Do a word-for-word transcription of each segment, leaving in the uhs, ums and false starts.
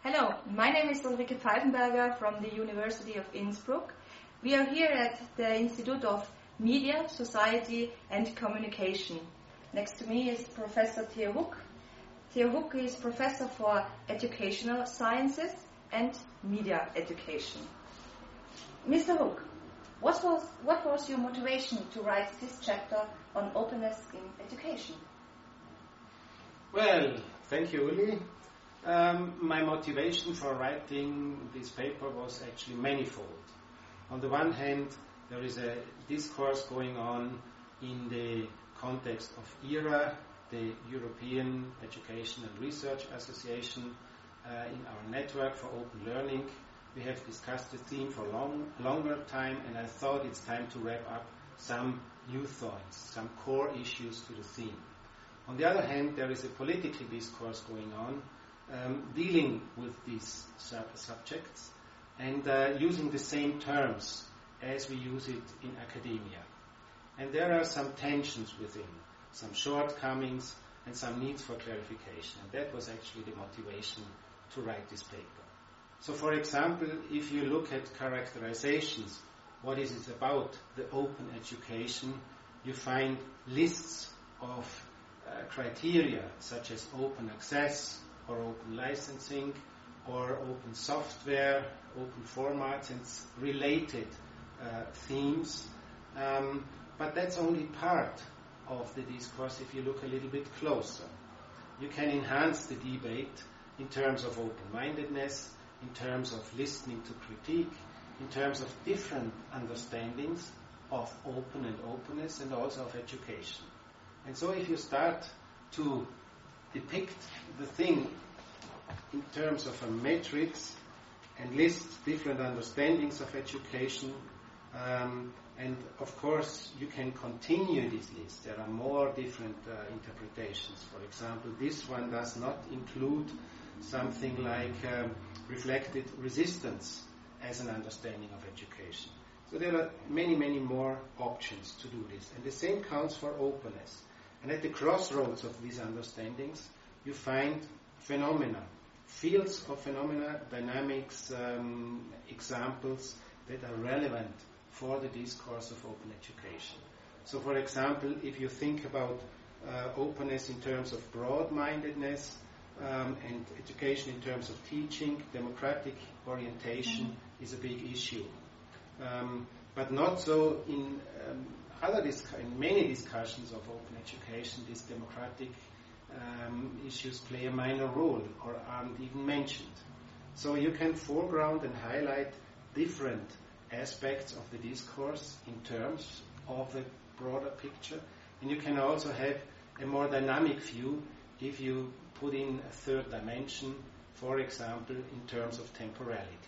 Hello, my name is Ulrike Pfeifenberger from the University of Innsbruck. We are here at the Institute of Media, Society and Communication. Next to me is Professor Theo Huck. Theo Huck is Professor for Educational Sciences and Media Education. Mister Huck, what was, what was your motivation to write this chapter on openness in education? Well, thank you, Uli. Um, my motivation for writing this paper was actually manifold. On the one hand, there is a discourse going on in the context of E R A, the European Education and Research Association. Uh, in our network for open learning, we have discussed the theme for long, longer time, and I thought it's time to wrap up some new thoughts, some core issues to the theme. On the other hand, there is a political discourse going on Um, dealing with these sub- subjects and uh, using the same terms as we use it in academia. And there are some tensions within, some shortcomings and some needs for clarification. And that was actually the motivation to write this paper. So for example, if you look at characterizations, what is it about the open education, you find lists of uh, criteria such as open access, or open licensing, or open software, open formats, and related uh, themes. Um, but that's only part of the discourse if you look a little bit closer. You can enhance the debate in terms of open-mindedness, in terms of listening to critique, in terms of different understandings of open and openness, and also of education. And so if you start to depict the thing in terms of a matrix and list different understandings of education, um, and of course you can continue this list. There are more different uh, interpretations. For example, this one does not include something like um, reflected resistance as an understanding of education. So there are many, many more options to do this. And the same counts for openness. And at the crossroads of these understandings, you find phenomena, fields of phenomena, dynamics, um, examples that are relevant for the discourse of open education. So, for example, if you think about uh, openness in terms of broad-mindedness um, and education in terms of teaching, democratic orientation mm-hmm. is a big issue. Um, but not so in um, other discu- in many discussions of open education, these democratic um, issues play a minor role or aren't even mentioned. So you can foreground and highlight different aspects of the discourse in terms of a broader picture, and you can also have a more dynamic view if you put in a third dimension, for example, in terms of temporality.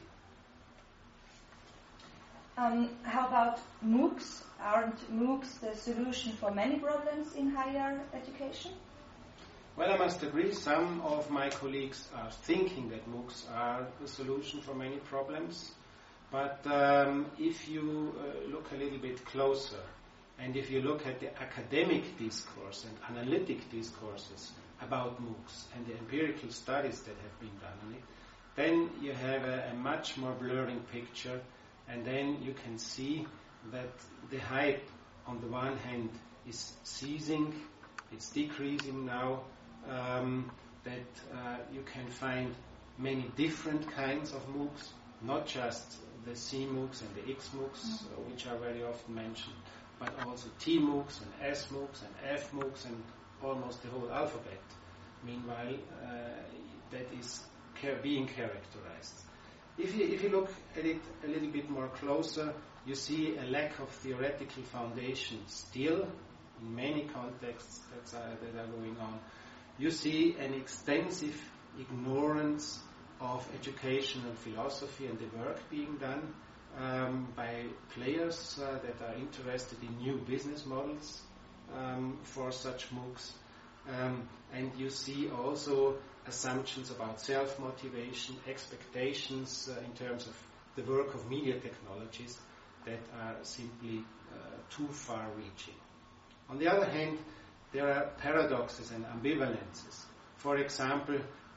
Um, how about MOOCs? Aren't MOOCs the solution for many problems in higher education? Well, I must agree, some of my colleagues are thinking that MOOCs are the solution for many problems. But um, if you uh, look a little bit closer, and if you look at the academic discourse and analytic discourses about MOOCs and the empirical studies that have been done on it, then you have a, a much more blurring picture. And then you can see that the hype, on the one hand, is ceasing, it's decreasing now, um, that uh, you can find many different kinds of MOOCs, not just the C MOOCs and the X MOOCs, mm-hmm. uh, which are very often mentioned, but also T MOOCs and S MOOCs and F MOOCs and almost the whole alphabet. Meanwhile, uh, that is ca- being characterized. If you, if you look at it a little bit more closer, you see a lack of theoretical foundation still in many contexts that are, that are going on. You see an extensive ignorance of educational philosophy and the work being done um, by players uh, that are interested in new business models um, for such MOOCs. Um, and you see also assumptions about self-motivation, expectations uh, in terms of the work of media technologies that are simply uh, too far-reaching. On the other hand, there are paradoxes and ambivalences. For example,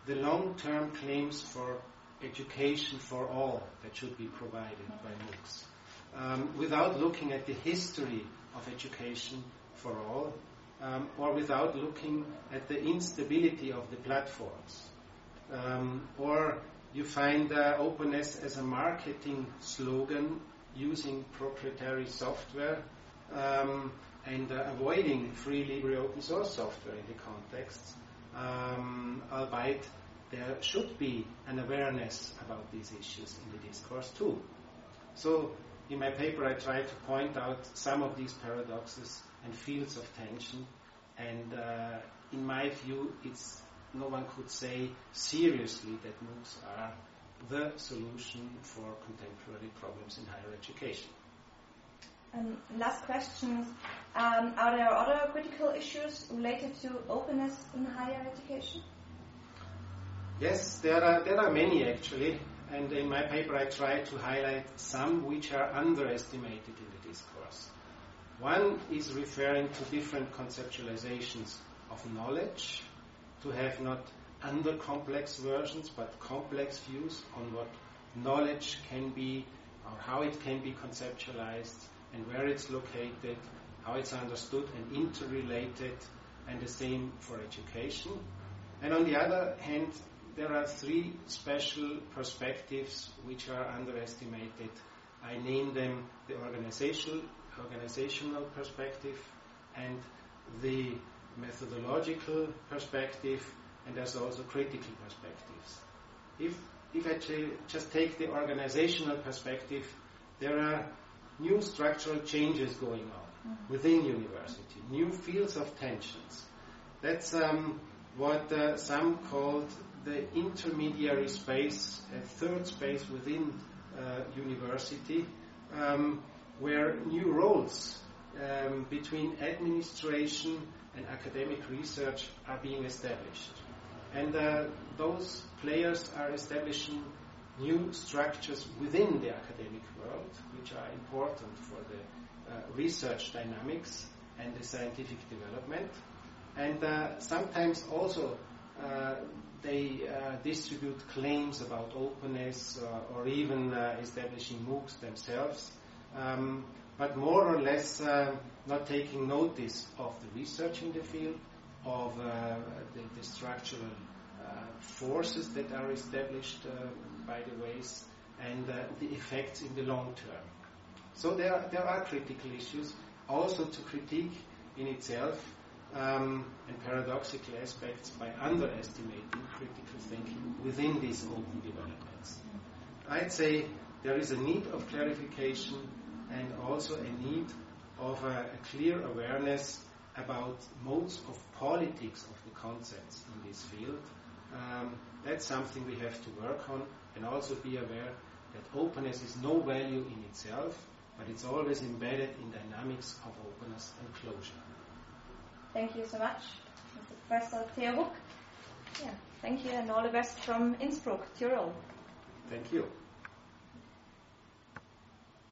the long-term claims for education for all that should be provided by MOOCs, um, without looking at the history of education for all, um, or without looking at the instability of the platforms. Um, or you find uh, openness as a marketing slogan using proprietary software um, and uh, avoiding free libre open source software in the context, um, albeit there should be an awareness about these issues in the discourse too. So in my paper I try to point out some of these paradoxes and fields of tension, and uh, in my view it's no one could say seriously that MOOCs are the solution for contemporary problems in higher education. Um, last question. Um, are there other critical issues related to openness in higher education? Yes, there are, there are many actually, and in my paper I try to highlight some which are underestimated in the discourse. One is referring to different conceptualizations of knowledge, to have not under-complex versions, but complex views on what knowledge can be, or how it can be conceptualized, and where it's located, how it's understood and interrelated, and the same for education. And on the other hand, there are three special perspectives which are underestimated. I name them the organizational, organizational perspective and the methodological perspective, and there's also critical perspectives. If, if I just take the organizational perspective, there are new structural changes going on mm-hmm. within university, new fields of tensions. That's um, what uh, some called the intermediary space, a third space within uh, university, um, where new roles um, between administration and academic research are being established. And uh, those players are establishing new structures within the academic world, which are important for the uh, research dynamics and the scientific development. And uh, sometimes also uh, they uh, distribute claims about openness uh, or even uh, establishing MOOCs themselves, um, but more or less uh, not taking notice of the research in the field, of uh, the, the structural uh, forces that are established uh, by the ways, and uh, the effects in the long term. So there, there are critical issues, also to critique in itself, um, and paradoxical aspects by underestimating critical thinking within these open developments. I'd say there is a need of clarification and also a need of a, a clear awareness about modes of politics of the concepts in this field. Um, that's something we have to work on, and also be aware that openness is no value in itself, but it's always embedded in dynamics of openness and closure. Thank you so much, Mister Professor Theo Huck. Yeah, thank you, and all the best from Innsbruck, Tyrol. Thank you.